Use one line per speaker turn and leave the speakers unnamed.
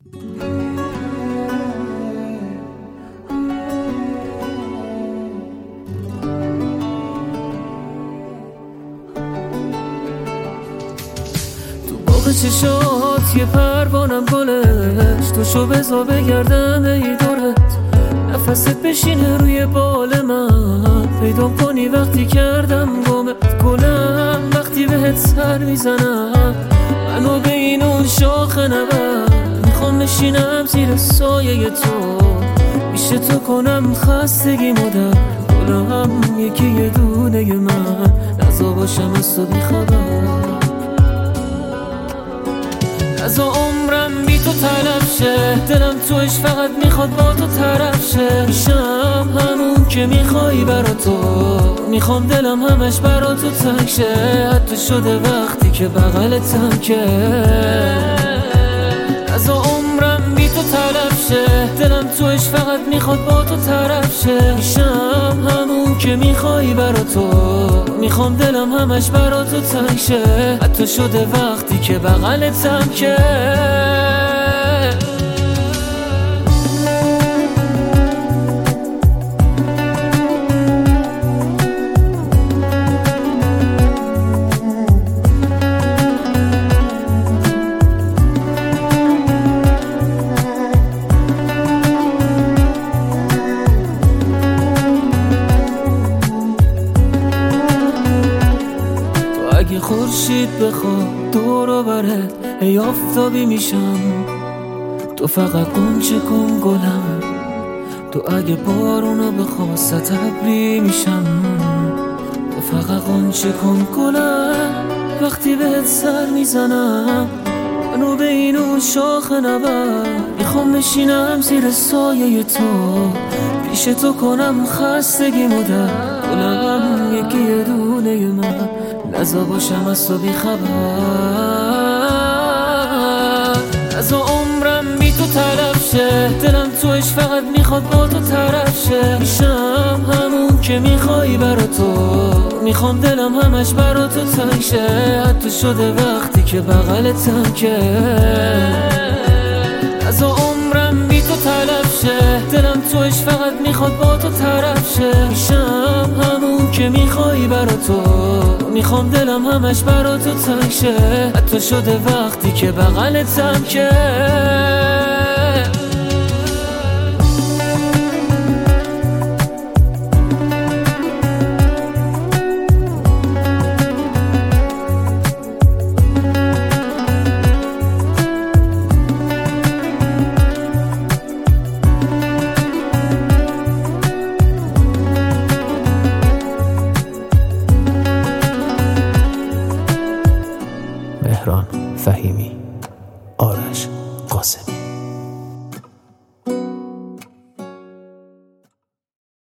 چشات یه پروانم گلش تو شو بزا بگردم ای دورت نفست بشینه روی بال من پیدا کنی وقتی کردم گمت گلم وقتی بهت سر میزنم منو به این اون شاخه نبر میخوام نشینم زیر سایه تو میشه تو کنم خستگی مدر گلم یکی یه دونه من نزا باشم از تو بیخبر از عمرم بی تو تلف شه دلم توش فقط میخواد با تو طرف شه میشم همون که میخوایی برا تو میخوام دلم همش برا تو تنگ شه حتی شده وقتی که بغلتم که از عمرم بی تو تلف شه دلم توش فقط میخواد با تو طرف شه میشم همون که میخوایی برا تو میخوام دلم همش برا تو تنگ شه حتی شده وقتی که بغلتم که اگه خورشید بخواد دور برت ای آفتابی میشم تو فقط قنچه کن گلم تو اگه بارونو بخواست ابری میشم تو فقط قنچه کن گلم وقتی بهت سر میزنم منو به این اون شاخه نبر میخوام نشینم زیر سایه تو پیش تو کنم خستگی مدر گلم یکی یه دونه من نزا باشم از تو بیخبر از عمرم بی تو تلف شه دلم توش فقط میخواد با تو طرف شه میشم همون که میخوایی برا تو میخوام دلم همش برا تو تنگ شه حتی شده وقتی که بغلتم که از عمرم بی تو تلف شه دلم توش فقط میخواد با تو طرف شه میشم همون که میخوایی برا تو میخوام دلم همش برا تو تنگ شه حتی شده وقتی که بغلتم که
مهران فهیمی، آرش قاسمی.